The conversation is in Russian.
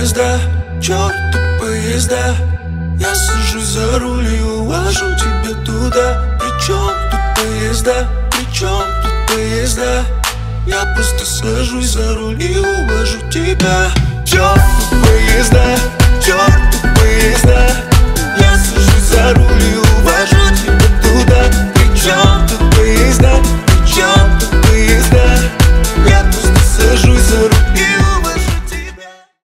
поезда, черту поезда. Я сажусь за руль и увожу тебя туда. Причем тут поезда, причем тут поезда. Я просто сажусь за руль и увожу тебя. Черту поезда, черту поезда. Я сажусь за руль и